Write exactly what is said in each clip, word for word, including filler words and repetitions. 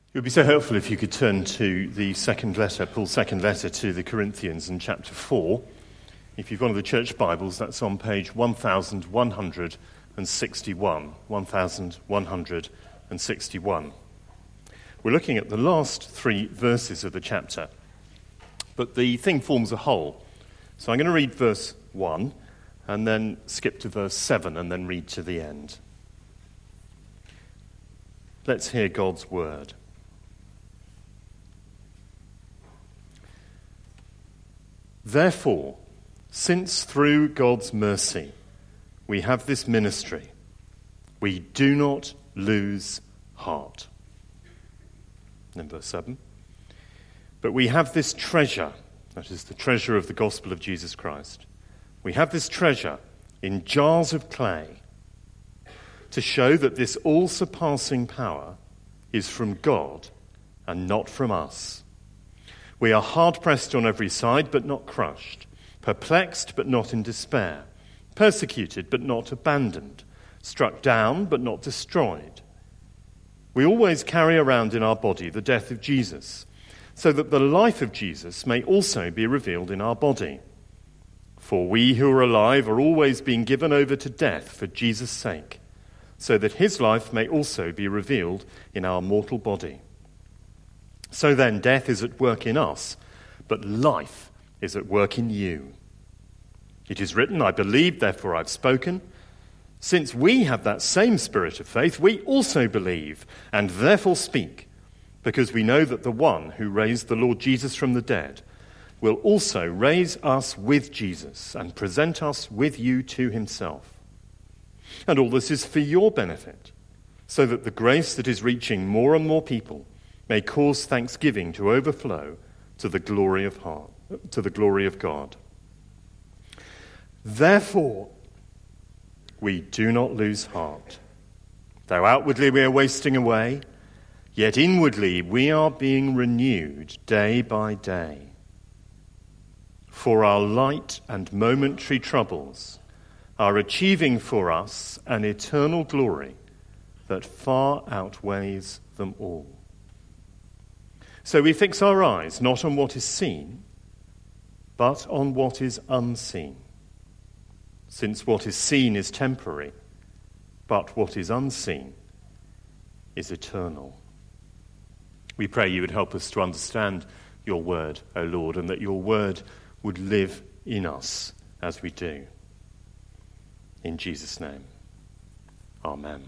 It would be so helpful if you could turn to the second letter, Paul's second letter to the Corinthians in chapter four. If you've got one of the church Bibles, that's on page one thousand one hundred sixty-one. one thousand one hundred sixty-one. We're looking at the last three verses of the chapter, but the thing forms a whole. So I'm going to read verse one, and then skip to verse seven, and then read to the end. Let's hear God's word. Therefore, since through God's mercy we have this ministry, we do not lose heart. And then verse seven. But we have this treasure, that is the treasure of the gospel of Jesus Christ. We have this treasure in jars of clay to show that this all-surpassing power is from God and not from us. We are hard-pressed on every side, but not crushed, perplexed, but not in despair, persecuted, but not abandoned, struck down, but not destroyed. We always carry around in our body the death of Jesus, so that the life of Jesus may also be revealed in our body. For we who are alive are always being given over to death for Jesus' sake, so that his life may also be revealed in our mortal body. So then, death is at work in us, but life is at work in you. It is written, I believe, therefore I've spoken. Since we have that same spirit of faith, we also believe and therefore speak, because we know that the one who raised the Lord Jesus from the dead will also raise us with Jesus and present us with you to himself. And all this is for your benefit, so that the grace that is reaching more and more people may cause thanksgiving to overflow to the glory of heart, to the glory of God. Therefore, we do not lose heart. Though outwardly we are wasting away, yet inwardly we are being renewed day by day. For our light and momentary troubles are achieving for us an eternal glory that far outweighs them all. So we fix our eyes not on what is seen, but on what is unseen. Since what is seen is temporary, but what is unseen is eternal. We pray you would help us to understand your word, O Lord, and that your word would live in us as we do. In Jesus' name, amen.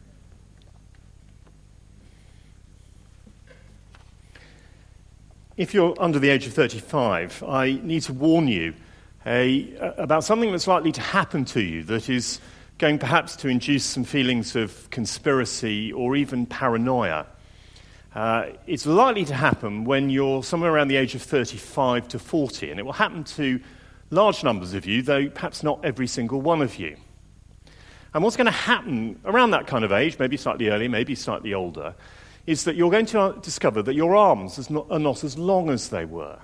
If you're under the age of thirty-five, I need to warn you a, about something that's likely to happen to you that is going perhaps to induce some feelings of conspiracy or even paranoia. Uh, it's likely to happen when you're somewhere around the age of thirty-five to forty, and it will happen to large numbers of you, though perhaps not every single one of you. And what's going to happen around that kind of age, maybe slightly earlier, maybe slightly older, is that you're going to discover that your arms are not as long as they were.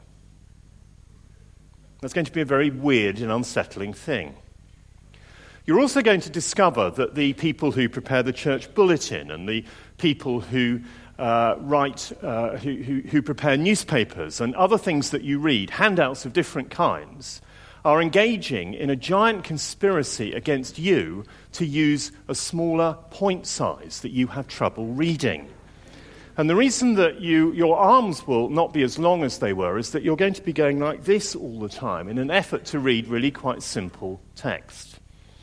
That's going to be a very weird and unsettling thing. You're also going to discover that the people who prepare the church bulletin and the people who uh, write, uh, who, who, who prepare newspapers and other things that you read, handouts of different kinds, are engaging in a giant conspiracy against you to use a smaller point size that you have trouble reading. And the reason that you, your arms will not be as long as they were is that you're going to be going like this all the time in an effort to read really quite simple text.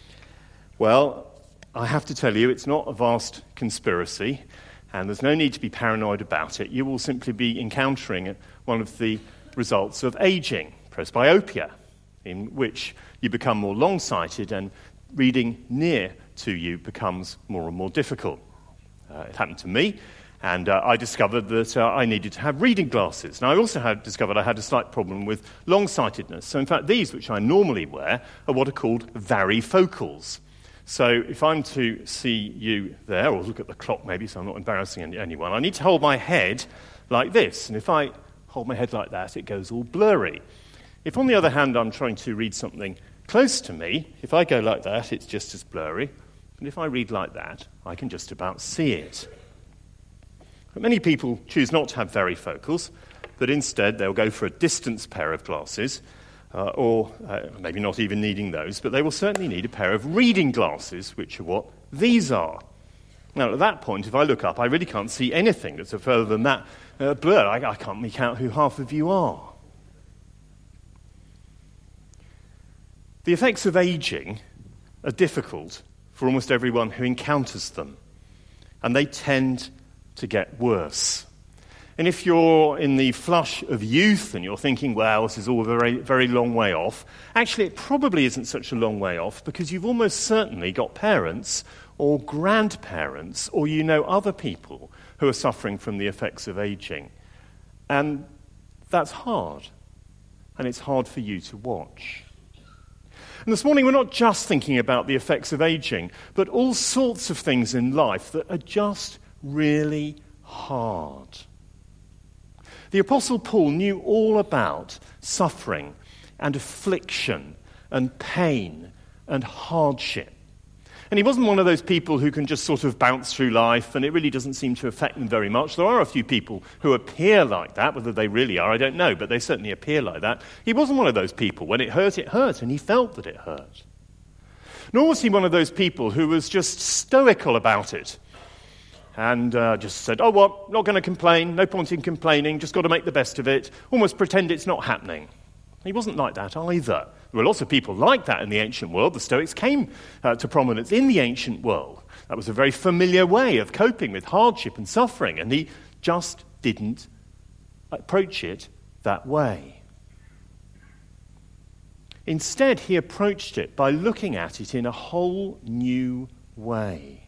Well, I have to tell you, it's not a vast conspiracy, and there's no need to be paranoid about it. You will simply be encountering one of the results of aging, presbyopia, in which you become more long-sighted and reading near to you becomes more and more difficult. Uh, it happened to me. And uh, I discovered that uh, I needed to have reading glasses. And I also had discovered I had a slight problem with long-sightedness. So in fact, these, which I normally wear, are what are called varifocals. So if I'm to see you there, or look at the clock maybe, so I'm not embarrassing any- anyone, I need to hold my head like this. And if I hold my head like that, it goes all blurry. If, on the other hand, I'm trying to read something close to me, if I go like that, it's just as blurry. And if I read like that, I can just about see it. But many people choose not to have varifocals, but instead they'll go for a distance pair of glasses, uh, or uh, maybe not even needing those, but they will certainly need a pair of reading glasses, which are what these are. Now, at that point, if I look up, I really can't see anything that's further than that uh, blur. I, I can't make out who half of you are. The effects of aging are difficult for almost everyone who encounters them, and they tend to get worse. And if you're in the flush of youth and you're thinking, well, this is all a very, very long way off, actually it probably isn't such a long way off, because you've almost certainly got parents or grandparents, or you know other people who are suffering from the effects of aging. And that's hard, and it's hard for you to watch. And this morning we're not just thinking about the effects of aging, but all sorts of things in life that are just really hard. The Apostle Paul knew all about suffering and affliction and pain and hardship. And he wasn't one of those people who can just sort of bounce through life and it really doesn't seem to affect them very much. There are a few people who appear like that. Whether they really are, I don't know, but they certainly appear like that. He wasn't one of those people. When it hurt, it hurt, and he felt that it hurt. Nor was he one of those people who was just stoical about it and uh, just said, oh, well, not going to complain, no point in complaining, just got to make the best of it, almost pretend it's not happening. He wasn't like that either. There were lots of people like that in the ancient world. The Stoics came uh, to prominence in the ancient world. That was a very familiar way of coping with hardship and suffering, and he just didn't approach it that way. Instead, he approached it by looking at it in a whole new way.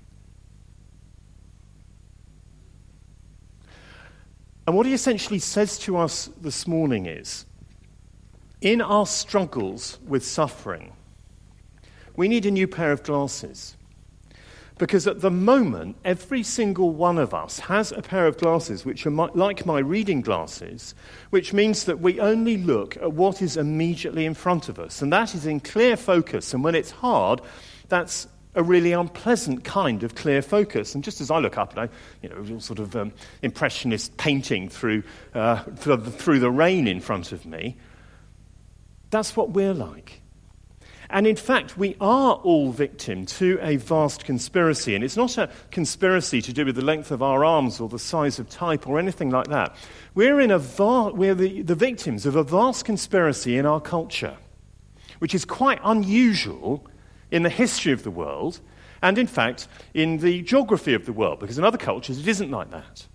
And what he essentially says to us this morning is, in our struggles with suffering, we need a new pair of glasses. Because at the moment, every single one of us has a pair of glasses which are my, like my reading glasses, which means that we only look at what is immediately in front of us. And that is in clear focus. And when it's hard, that's a really unpleasant kind of clear focus. And just as I look up, and I, you know, sort of um, impressionist painting through, uh, through the rain in front of me, that's what we're like. And in fact, we are all victim to a vast conspiracy. And it's not a conspiracy to do with the length of our arms or the size of type or anything like that. We're, in a va- we're the, the victims of a vast conspiracy in our culture, which is quite unusual in the history of the world and, in fact, in the geography of the world, because in other cultures it isn't like that.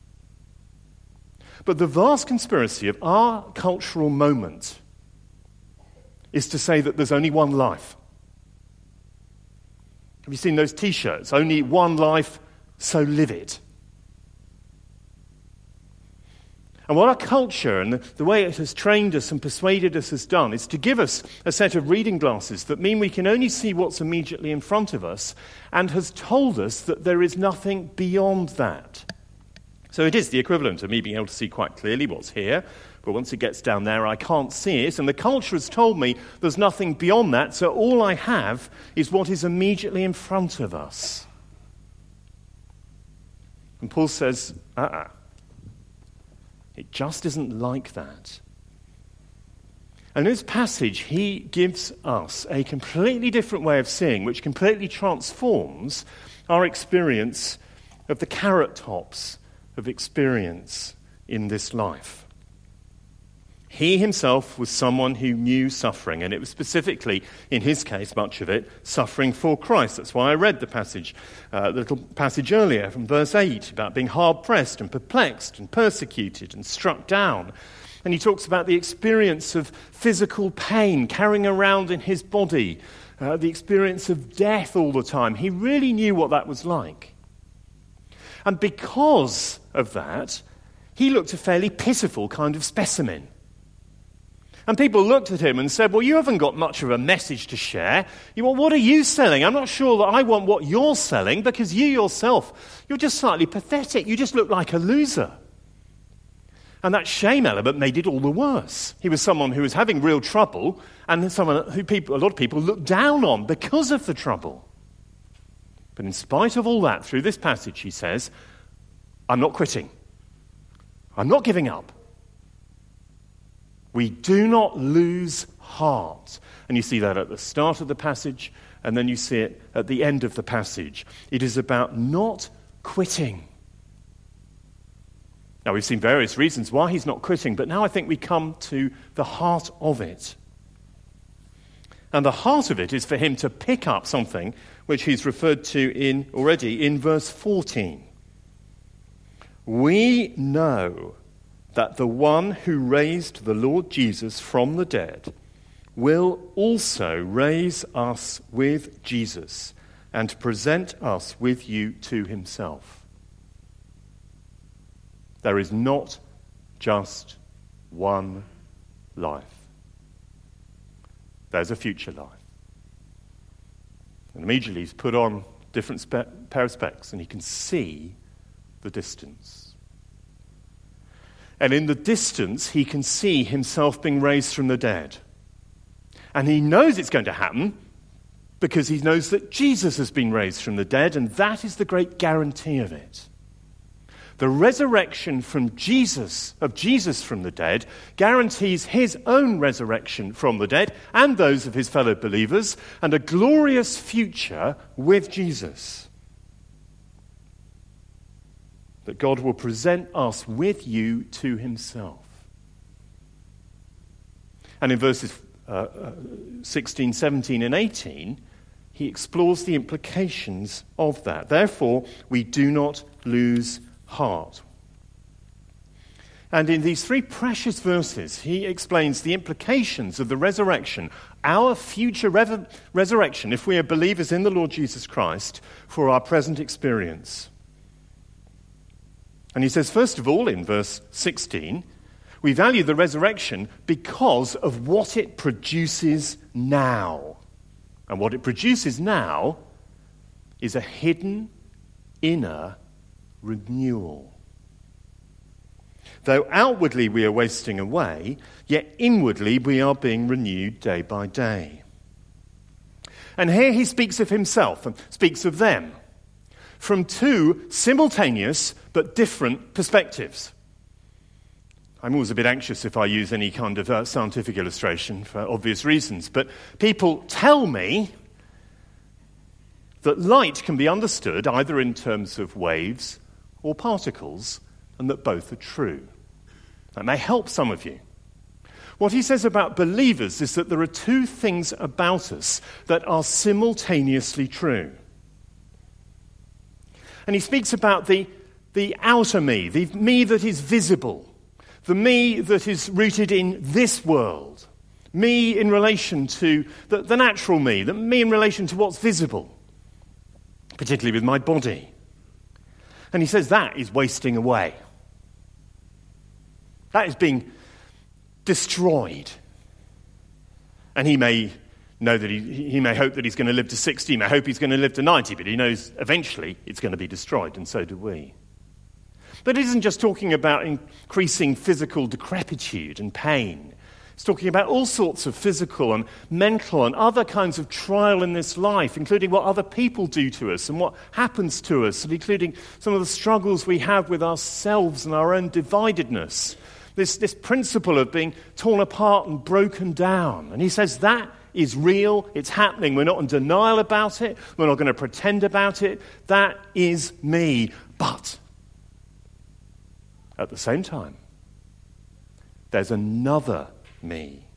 But the vast conspiracy of our cultural moment is to say that there's only one life. Have you seen those T-shirts? Only one life, so live it. And what our culture and the, the way it has trained us and persuaded us has done is to give us a set of reading glasses that mean we can only see what's immediately in front of us, and has told us that there is nothing beyond that. So it is the equivalent of me being able to see quite clearly what's here, but once it gets down there, I can't see it. And the culture has told me there's nothing beyond that, so all I have is what is immediately in front of us. And Paul says, uh-uh. It just isn't like that. And in this passage, he gives us a completely different way of seeing, which completely transforms our experience of the carrot tops of experience in this life. He himself was someone who knew suffering, and it was specifically, in his case, much of it, suffering for Christ. That's why I read the passage, uh, the little passage earlier from verse eight, about being hard-pressed and perplexed and persecuted and struck down. And he talks about the experience of physical pain carrying around in his body, uh, the experience of death all the time. He really knew what that was like. And because of that, he looked a fairly pitiful kind of specimen. And people looked at him and said, well, you haven't got much of a message to share. You, well, what are you selling? I'm not sure that I want what you're selling, because you yourself, you're just slightly pathetic. You just look like a loser. And that shame element made it all the worse. He was someone who was having real trouble, and someone who people, a lot of people looked down on because of the trouble. But in spite of all that, through this passage, he says, I'm not quitting. I'm not giving up. We do not lose heart. And you see that at the start of the passage, and then you see it at the end of the passage. It is about not quitting. Now, we've seen various reasons why he's not quitting, but now I think we come to the heart of it. And the heart of it is for him to pick up something which he's referred to in already in verse fourteen. We know that the one who raised the Lord Jesus from the dead will also raise us with Jesus and present us with you to himself. There is not just one life. There's a future life. And immediately he's put on a different spe- pair of specs and he can see the distance. And in the distance, he can see himself being raised from the dead. And he knows it's going to happen because he knows that Jesus has been raised from the dead, and that is the great guarantee of it. The resurrection from Jesus, of Jesus from the dead, guarantees his own resurrection from the dead and those of his fellow believers, and a glorious future with Jesus. That God will present us with you to himself. And in verses uh, sixteen, seventeen, and eighteen, he explores the implications of that. Therefore, we do not lose heart. And in these three precious verses, he explains the implications of the resurrection, our future rev- resurrection, if we are believers in the Lord Jesus Christ, for our present experience. And he says, first of all, in verse sixteen, we value the resurrection because of what it produces now. And what it produces now is a hidden inner renewal. Though outwardly we are wasting away, yet inwardly we are being renewed day by day. And here he speaks of himself and speaks of them from two simultaneous but different perspectives. I'm always a bit anxious if I use any kind of uh, scientific illustration for obvious reasons, but people tell me that light can be understood either in terms of waves or particles, and that both are true. That may help some of you. What he says about believers is that there are two things about us that are simultaneously true. And he speaks about the, the outer me, the me that is visible, the me that is rooted in this world, me in relation to the, the natural me, the me in relation to what's visible, particularly with my body. And he says that is wasting away. That is being destroyed. And he may know that he, he may hope that he's going to live to sixty, he may hope he's going to live to ninety, but he knows eventually it's going to be destroyed, and so do we. But it isn't just talking about increasing physical decrepitude and pain. It's talking about all sorts of physical and mental and other kinds of trial in this life, including what other people do to us and what happens to us, and including some of the struggles we have with ourselves and our own dividedness. This, this principle of being torn apart and broken down. And he says that is real, it's happening. We're not in denial about it, we're not going to pretend about it. That is me. But at the same time, there's another me.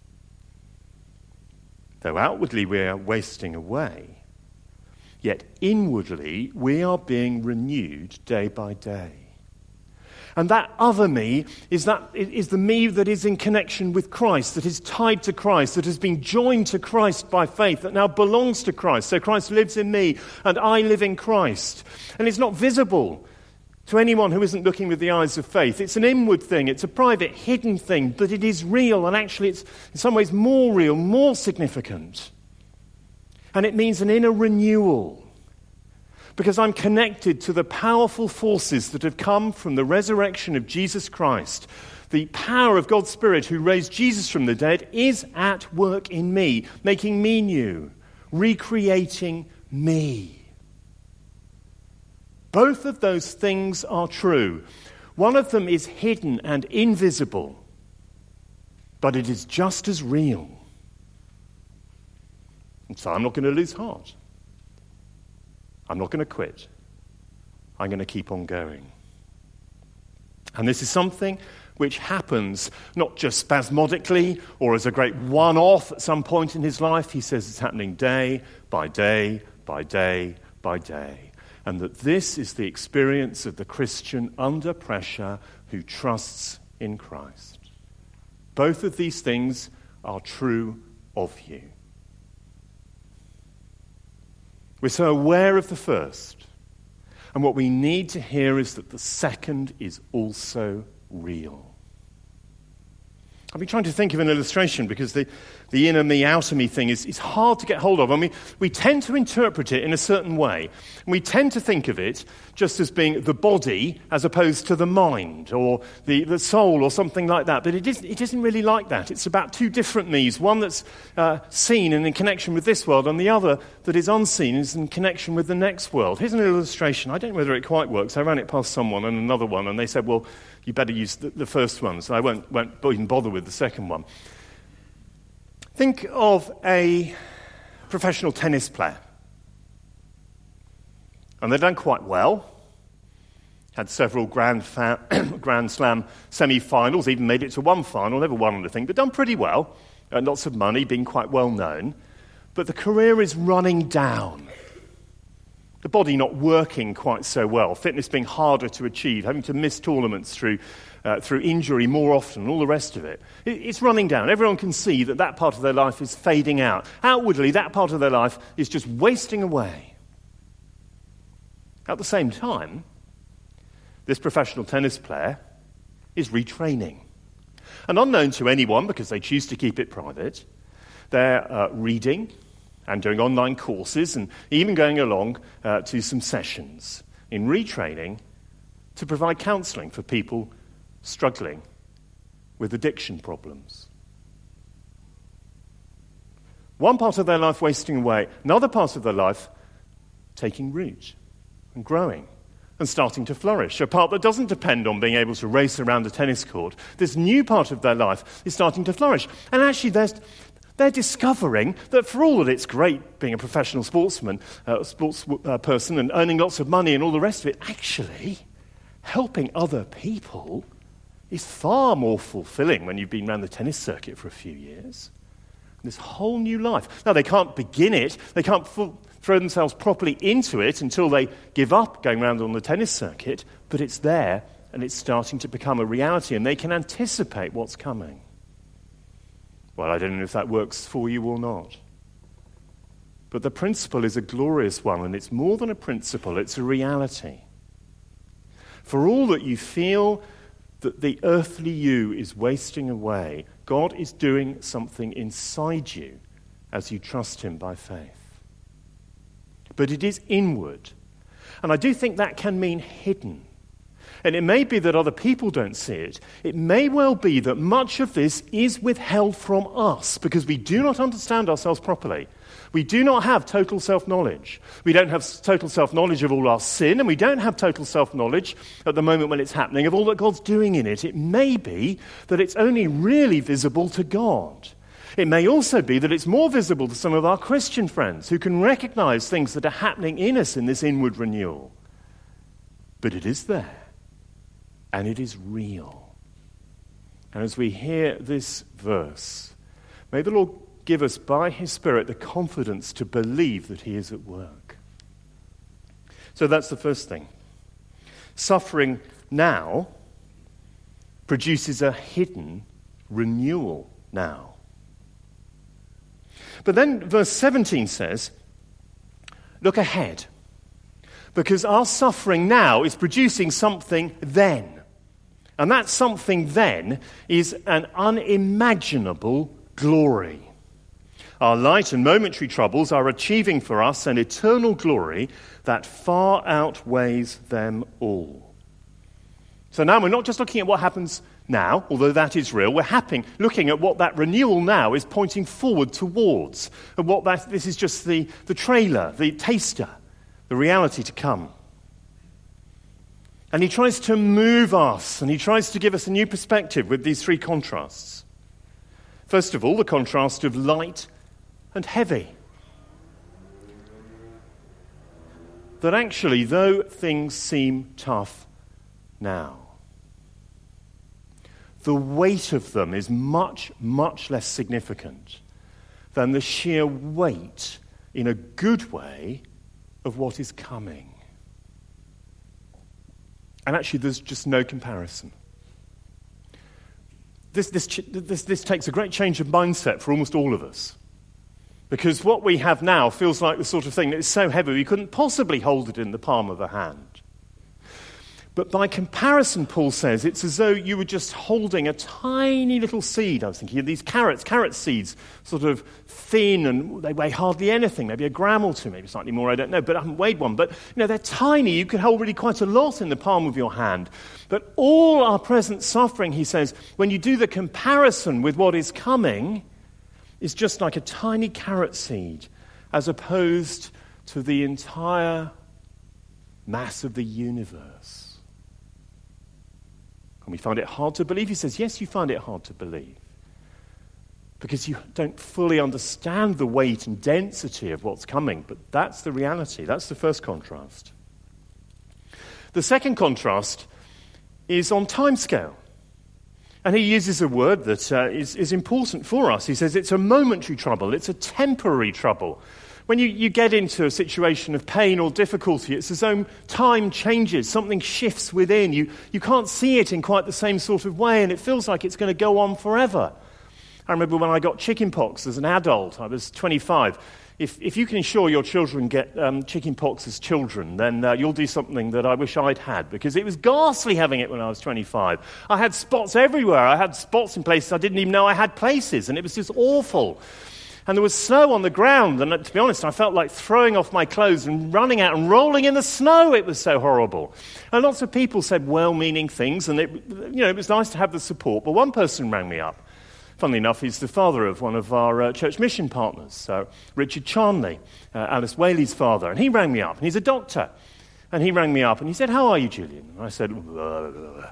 Though outwardly we are wasting away, yet inwardly we are being renewed day by day. And that other me is that is the me that is in connection with Christ, that is tied to Christ, that has been joined to Christ by faith, that now belongs to Christ. So Christ lives in me and I live in Christ. And it's not visible to anyone who isn't looking with the eyes of faith. It's an inward thing, it's a private, hidden thing, but it is real, and actually it's in some ways more real, more significant. And it means an inner renewal, because I'm connected to the powerful forces that have come from the resurrection of Jesus Christ. The power of God's Spirit who raised Jesus from the dead is at work in me, making me new, recreating me. Both of those things are true. One of them is hidden and invisible, but it is just as real. And so I'm not going to lose heart. I'm not going to quit. I'm going to keep on going. And this is something which happens not just spasmodically or as a great one-off at some point in his life. He says it's happening day by day by day by day. And that this is the experience of the Christian under pressure who trusts in Christ. Both of these things are true of you. We're so aware of the first. And what we need to hear is that the second is also real. I've been trying to think of an illustration because the, the inner me, outer me thing is, is hard to get hold of. I mean, we tend to interpret it in a certain way. And we tend to think of it just as being the body as opposed to the mind or the, the soul or something like that. But it isn't, it isn't really like that. It's about two different me's. One that's uh, seen and in connection with this world, and the other that is unseen is in connection with the next world. Here's an illustration. I don't know whether it quite works. I ran it past someone and another one, and they said, well, you better use the, the first one, so I won't, won't even bother with the second one. Think of a professional tennis player. And they've done quite well. Had several Grand, fa- Grand Slam semi-finals, even made it to one final, never won anything, but done pretty well. Uh, lots of money, being quite well known. But the career is running down. The body not working quite so well, fitness being harder to achieve, having to miss tournaments through uh, through injury more often, and all the rest of it. it. It's running down. Everyone can see that that part of their life is fading out. Outwardly, that part of their life is just wasting away. At the same time, this professional tennis player is retraining. And unknown to anyone, because they choose to keep it private, they're uh, reading and doing online courses, and even going along uh, to some sessions in retraining to provide counselling for people struggling with addiction problems. One part of their life wasting away, another part of their life taking root and growing and starting to flourish. A part that doesn't depend on being able to race around a tennis court. This new part of their life is starting to flourish. And actually there's They're discovering that for all that it's great being a professional sportsman, uh, sports uh, person and earning lots of money and all the rest of it, actually helping other people is far more fulfilling when you've been around the tennis circuit for a few years. This whole new life. Now, they can't begin it. They can't full, throw themselves properly into it until they give up going around on the tennis circuit, but it's there and it's starting to become a reality and they can anticipate what's coming. Well, I don't know if that works for you or not. But the principle is a glorious one, and it's more than a principle, it's a reality. For all that you feel that the earthly you is wasting away, God is doing something inside you as you trust him by faith. But it is inward. And I do think that can mean hidden. And it may be that other people don't see it. It may well be that much of this is withheld from us because we do not understand ourselves properly. We do not have total self-knowledge. We don't have total self-knowledge of all our sin, and we don't have total self-knowledge at the moment when it's happening of all that God's doing in it. It may be that it's only really visible to God. It may also be that it's more visible to some of our Christian friends who can recognize things that are happening in us in this inward renewal. But it is there. And it is real. And as we hear this verse, may the Lord give us by his Spirit the confidence to believe that he is at work. So that's the first thing. Suffering now produces a hidden renewal now. But then verse seventeen says, look ahead. Because our suffering now is producing something then. And that something then is an unimaginable glory. Our light and momentary troubles are achieving for us an eternal glory that far outweighs them all. So now we're not just looking at what happens now, although that is real. We're happy, looking at what that renewal now is pointing forward towards. And what that, this is just the, the trailer, the taster, the reality to come. And he tries to move us, and he tries to give us a new perspective with these three contrasts. First of all, the contrast of light and heavy. That actually, though things seem tough now, the weight of them is much, much less significant than the sheer weight, in a good way, of what is coming. And actually, there's just no comparison. This, this, this, this takes a great change of mindset for almost all of us. Because what we have now feels like the sort of thing that is so heavy we couldn't possibly hold it in the palm of a hand. But by comparison, Paul says, it's as though you were just holding a tiny little seed. I was thinking of these carrots, carrot seeds, sort of thin, and they weigh hardly anything, maybe a gram or two, maybe slightly more, I don't know, but I haven't weighed one. But, you know, they're tiny. You could hold really quite a lot in the palm of your hand. But all our present suffering, he says, when you do the comparison with what is coming, is just like a tiny carrot seed, as opposed to the entire mass of the universe. And we find it hard to believe. He says, yes, you find it hard to believe. Because you don't fully understand the weight and density of what's coming. But that's the reality. That's the first contrast. The second contrast is on timescale. And he uses a word that uh, is, is important for us. He says it's a momentary trouble. It's a temporary trouble. When you, you get into a situation of pain or difficulty, it's as though time changes, something shifts within. You, you can't see it in quite the same sort of way, and it feels like it's going to go on forever. I remember when I got chickenpox as an adult, I was twenty-five. If, if you can ensure your children get um, chickenpox as children, then uh, you'll do something that I wish I'd had, because it was ghastly having it when I was twenty-five. I had spots everywhere. I had spots in places I didn't even know I had places, and it was just awful. And there was snow on the ground, and to be honest, I felt like throwing off my clothes and running out and rolling in the snow. It was so horrible. And lots of people said well-meaning things, and it, you know, it was nice to have the support. But one person rang me up. Funnily enough, he's the father of one of our uh, church mission partners, so Richard Charnley, uh, Alice Whaley's father. And he rang me up, and he's a doctor. And he rang me up, and he said, "How are you, Julian?" And I said, "Ugh."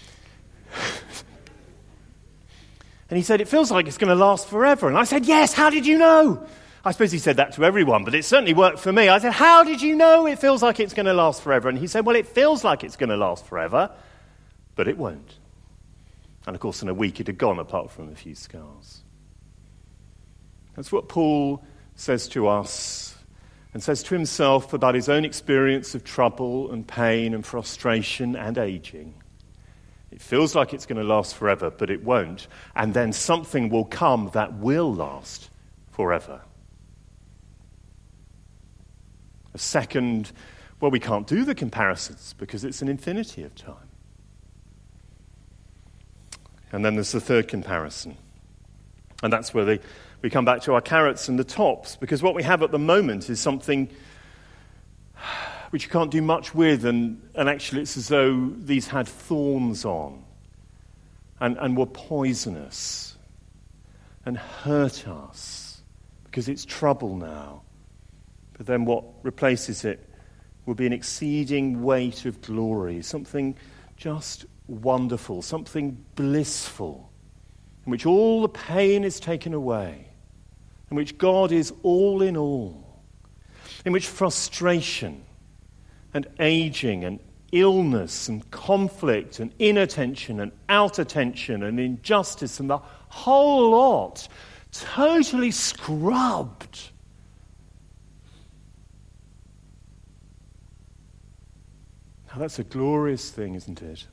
And he said, "It feels like it's going to last forever." And I said, "Yes, how did you know?" I suppose he said that to everyone, but it certainly worked for me. I said, "How did you know it feels like it's going to last forever?" And he said, "Well, it feels like it's going to last forever, but it won't." And of course, in a week it had gone, apart from a few scars. That's what Paul says to us, and says to himself about his own experience of trouble and pain and frustration and aging. It feels like it's going to last forever, but it won't. And then something will come that will last forever. A second, well, we can't do the comparisons because it's an infinity of time. And then there's the third comparison. And that's where they, we come back to our carrots and the tops, because what we have at the moment is something which you can't do much with, and, and actually it's as though these had thorns on and, and were poisonous and hurt us, because it's trouble now. But then what replaces it will be an exceeding weight of glory, something just wonderful, something blissful, in which all the pain is taken away, in which God is all in all, in which frustration and aging and illness and conflict and inattention and out-attention and injustice and the whole lot totally scrubbed. Now that's a glorious thing, isn't it?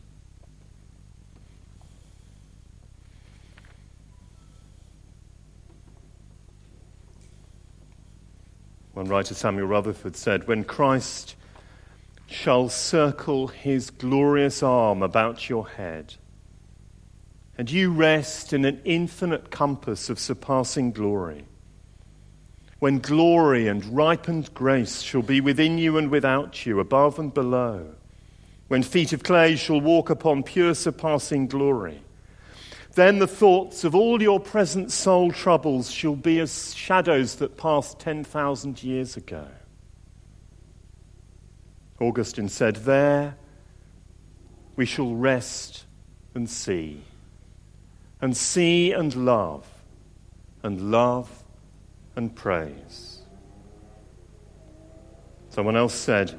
One writer, Samuel Rutherford, said, "When Christ shall circle his glorious arm about your head, and you rest in an infinite compass of surpassing glory, when glory and ripened grace shall be within you and without you, above and below, when feet of clay shall walk upon pure surpassing glory, then the thoughts of all your present soul troubles shall be as shadows that passed ten thousand years ago." Augustine said, "There we shall rest and see, and see and love, and love and praise. Someone else said,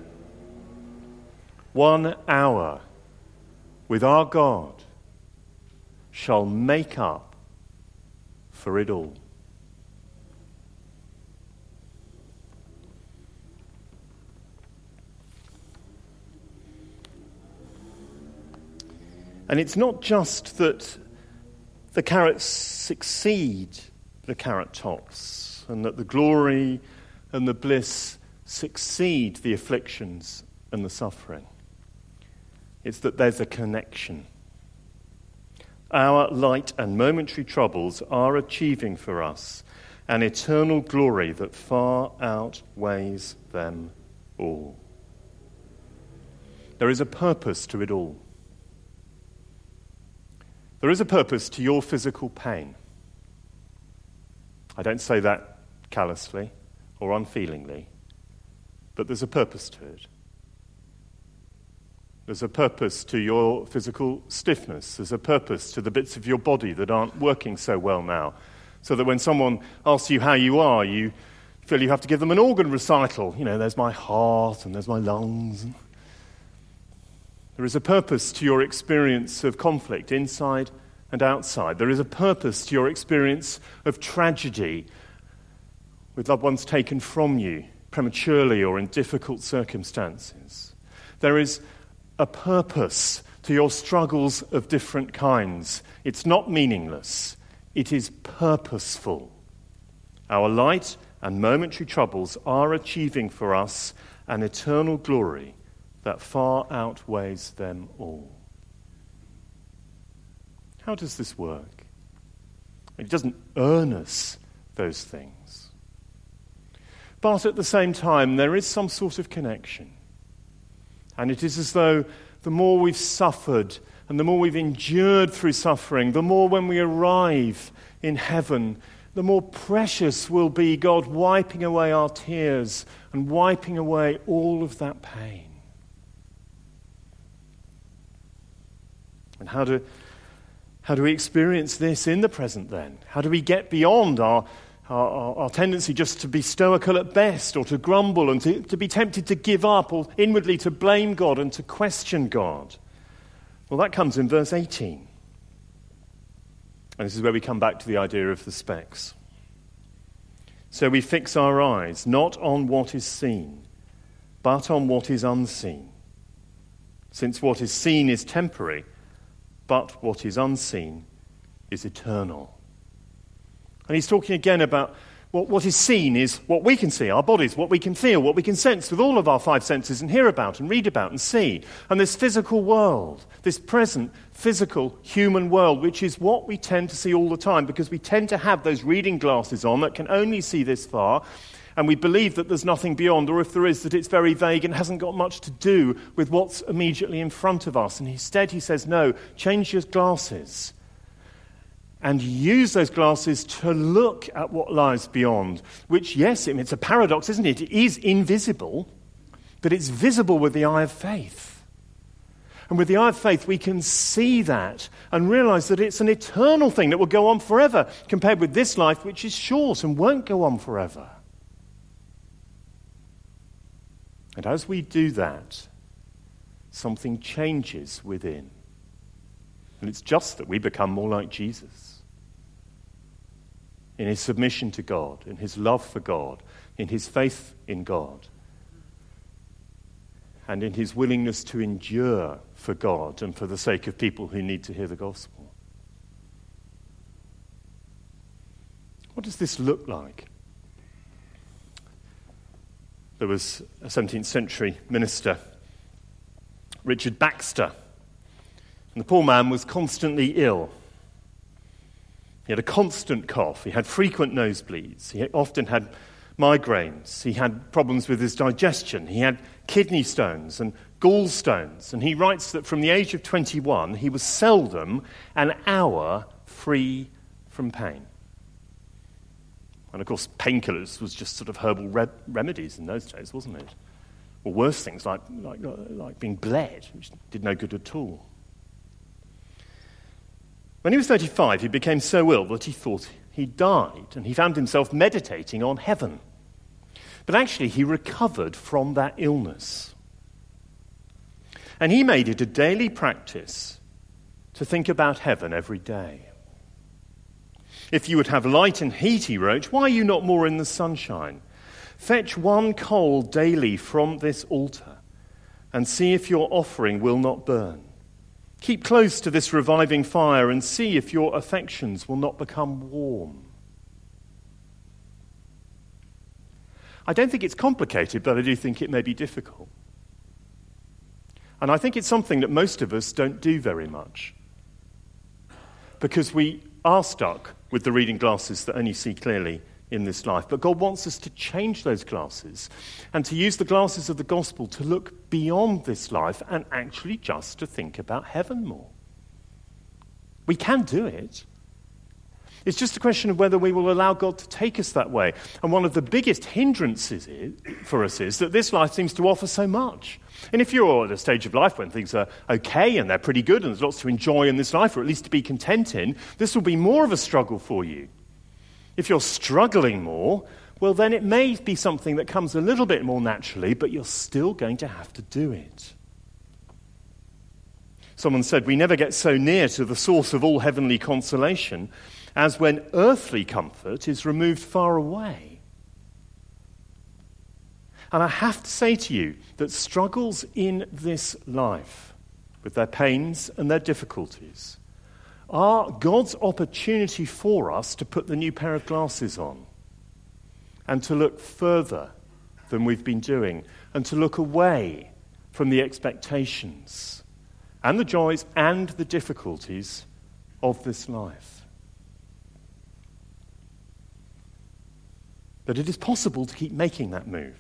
one hour with our God shall make up for it all. And it's not just that the carrots succeed the carrot tops, and that the glory and the bliss succeed the afflictions and the suffering. It's that there's a connection. Our light and momentary troubles are achieving for us an eternal glory that far outweighs them all. There is a purpose to it all. There is a purpose to your physical pain. I don't say that callously or unfeelingly, but there's a purpose to it. There's a purpose to your physical stiffness. There's a purpose to the bits of your body that aren't working so well now, so that when someone asks you how you are, you feel you have to give them an organ recital. You know, there's my heart and there's my lungs. There is a purpose to your experience of conflict inside and outside. There is a purpose to your experience of tragedy with loved ones taken from you prematurely or in difficult circumstances. There is a purpose to your struggles of different kinds. It's not meaningless. It is purposeful. Our light and momentary troubles are achieving for us an eternal glory that far outweighs them all. How does this work? It doesn't earn us those things. But at the same time, there is some sort of connection. And it is as though the more we've suffered and the more we've endured through suffering, the more when we arrive in heaven, the more precious will be God wiping away our tears and wiping away all of that pain. And how do, how do we experience this in the present then? How do we get beyond our, our, our tendency just to be stoical at best or to grumble and to, to be tempted to give up or inwardly to blame God and to question God? Well, that comes in verse eighteen. And this is where we come back to the idea of the specks. So we fix our eyes not on what is seen, but on what is unseen. Since what is seen is temporary, but what is unseen is eternal. And he's talking again about what, what is seen is what we can see, our bodies, what we can feel, what we can sense with all of our five senses and hear about and read about and see. And this physical world, this present physical human world, which is what we tend to see all the time because we tend to have those reading glasses on that can only see this far. And we believe that there's nothing beyond, or if there is, that it's very vague and hasn't got much to do with what's immediately in front of us. And instead he says, no, change your glasses and use those glasses to look at what lies beyond, which, yes, it's a paradox, isn't it? It is invisible, but it's visible with the eye of faith. And with the eye of faith, we can see that and realize that it's an eternal thing that will go on forever, compared with this life, which is short and won't go on forever. And as we do that, something changes within. And it's just that we become more like Jesus. In his submission to God, in his love for God, in his faith in God, and in his willingness to endure for God and for the sake of people who need to hear the gospel. What does this look like? There was a seventeenth century minister, Richard Baxter, and the poor man was constantly ill. He had a constant cough, he had frequent nosebleeds, he often had migraines, he had problems with his digestion, he had kidney stones and gallstones, and he writes that from the age of twenty-one he was seldom an hour free from pain. And of course, painkillers was just sort of herbal re- remedies in those days, wasn't it? or worse things like, like, like being bled, which did no good at all. When he was thirty-five, he became so ill that he thought he died, and he found himself meditating on heaven. But actually, he recovered from that illness. And he made it a daily practice to think about heaven every day. If you would have light and heat, he wrote, why are you not more in the sunshine? Fetch one coal daily from this altar, and see if your offering will not burn. Keep close to this reviving fire and see if your affections will not become warm. I don't think it's complicated, but I do think it may be difficult. And I think it's something that most of us don't do very much, because we are stuck with the reading glasses that only see clearly in this life. But God wants us to change those glasses and to use the glasses of the gospel to look beyond this life and actually just to think about heaven more. We can do it. It's just a question of whether we will allow God to take us that way. And one of the biggest hindrances is, for us is that this life seems to offer so much. And if you're at a stage of life when things are okay and they're pretty good and there's lots to enjoy in this life, or at least to be content in, this will be more of a struggle for you. If you're struggling more, well, then it may be something that comes a little bit more naturally, but you're still going to have to do it. Someone said, we never get so near to the source of all heavenly consolation as when earthly comfort is removed far away. And I have to say to you that struggles in this life, with their pains and their difficulties, are God's opportunity for us to put the new pair of glasses on and to look further than we've been doing and to look away from the expectations and the joys and the difficulties of this life. But it is possible to keep making that move.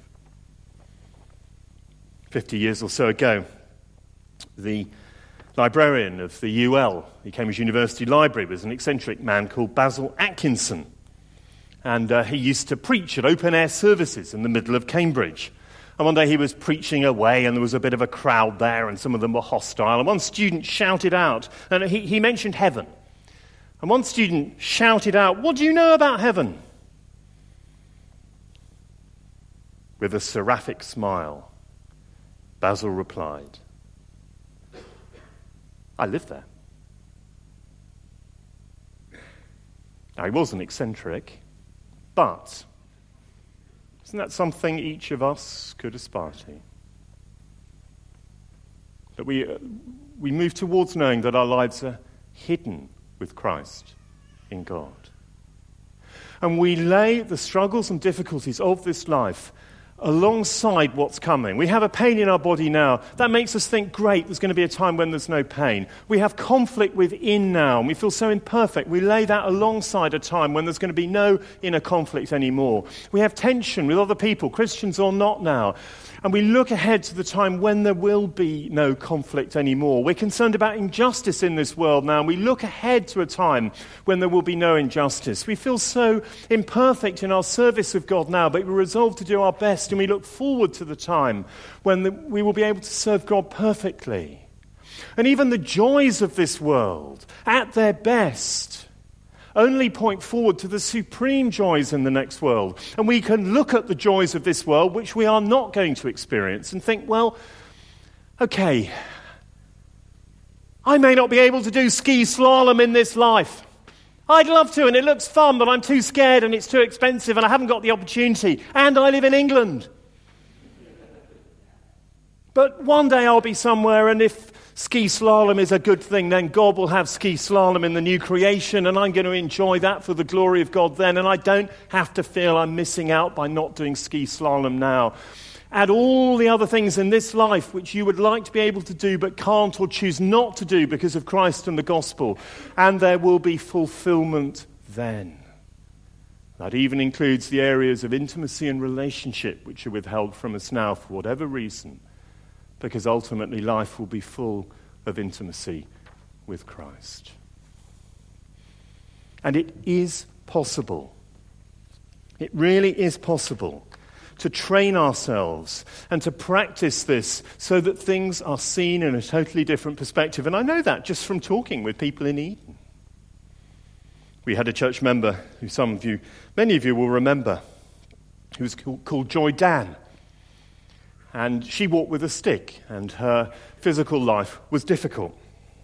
Fifty years or so ago, the librarian of the U L, the Cambridge University Library, was an eccentric man called Basil Atkinson. And uh, he used to preach at open-air services in the middle of Cambridge. And one day he was preaching away, and there was a bit of a crowd there, and some of them were hostile. And one student shouted out, and he, he mentioned heaven. And one student shouted out, "What do you know about heaven?" With a seraphic smile, Basil replied, "I live there." Now, he wasn't eccentric, but isn't that something each of us could aspire to? That we, uh, we move towards knowing that our lives are hidden with Christ in God. And we lay the struggles and difficulties of this life alongside what's coming. We have a pain in our body now. That makes us think, great, there's going to be a time when there's no pain. We have conflict within now, and we feel so imperfect. We lay that alongside a time when there's going to be no inner conflict anymore. We have tension with other people, Christians or not now. And we look ahead to the time when there will be no conflict anymore. We're concerned about injustice in this world now, and we look ahead to a time when there will be no injustice. We feel so imperfect in our service of God now, but we resolve to do our best, and we look forward to the time when the, we will be able to serve God perfectly. And even the joys of this world, at their best, only point forward to the supreme joys in the next world. And we can look at the joys of this world, which we are not going to experience, and think, well, okay, I may not be able to do ski slalom in this life. I'd love to, and it looks fun, but I'm too scared, and it's too expensive, and I haven't got the opportunity, and I live in England. But one day I'll be somewhere, and if ski slalom is a good thing, then God will have ski slalom in the new creation, and I'm going to enjoy that for the glory of God then, and I don't have to feel I'm missing out by not doing ski slalom now. Add all the other things in this life which you would like to be able to do but can't or choose not to do because of Christ and the gospel, and there will be fulfillment then. That even includes the areas of intimacy and relationship which are withheld from us now for whatever reason, because ultimately life will be full of intimacy with Christ. And it is possible. It really is possible to train ourselves and to practice this so that things are seen in a totally different perspective. And I know that just from talking with people in Eden. We had a church member who some of you, many of you will remember, who was called Joy Dan. And she walked with a stick, and her physical life was difficult.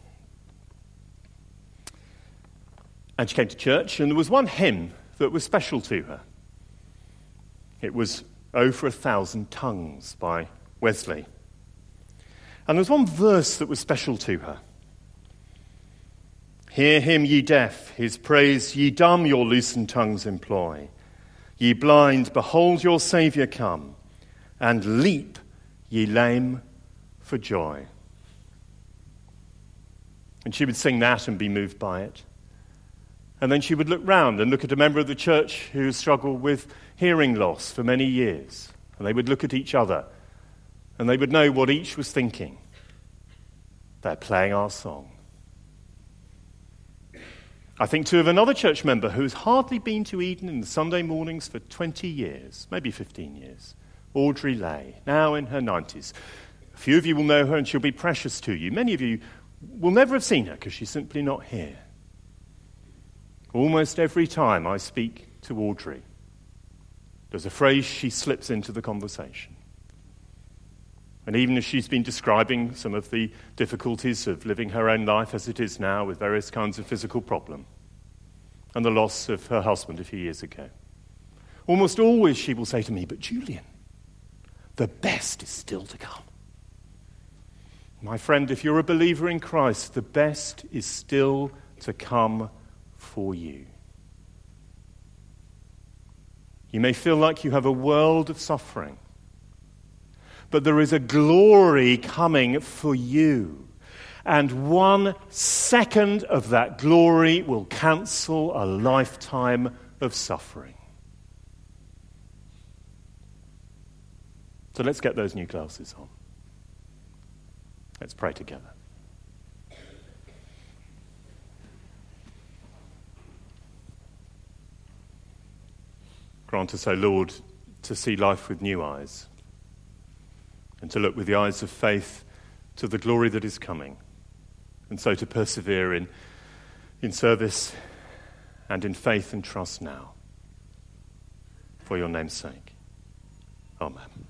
And she came to church, and there was one hymn that was special to her. It was "Oh, for a Thousand Tongues" by Wesley. And there was one verse that was special to her. "Hear him, ye deaf, his praise ye dumb, your loosened tongues employ. Ye blind, behold your Saviour come, and leap, ye lame, for joy." And she would sing that and be moved by it. And then she would look round and look at a member of the church who struggled with hearing loss for many years. And they would look at each other, and they would know what each was thinking. They're playing our song. I think too of another church member who has hardly been to Eden in the Sunday mornings for twenty years, maybe fifteen years. Audrey Lay, now in her nineties. A few of you will know her and she'll be precious to you. Many of you will never have seen her because she's simply not here. Almost every time I speak to Audrey, there's a phrase she slips into the conversation. And even as she's been describing some of the difficulties of living her own life as it is now with various kinds of physical problem and the loss of her husband a few years ago, almost always she will say to me, "But Julian, the best is still to come." My friend, if you're a believer in Christ, the best is still to come for you. You may feel like you have a world of suffering, but there is a glory coming for you. And one second of that glory will cancel a lifetime of suffering. So let's get those new glasses on. Let's pray together. Grant us, O Lord, to see life with new eyes and to look with the eyes of faith to the glory that is coming, and so to persevere in, in service and in faith and trust now. For your name's sake. Amen.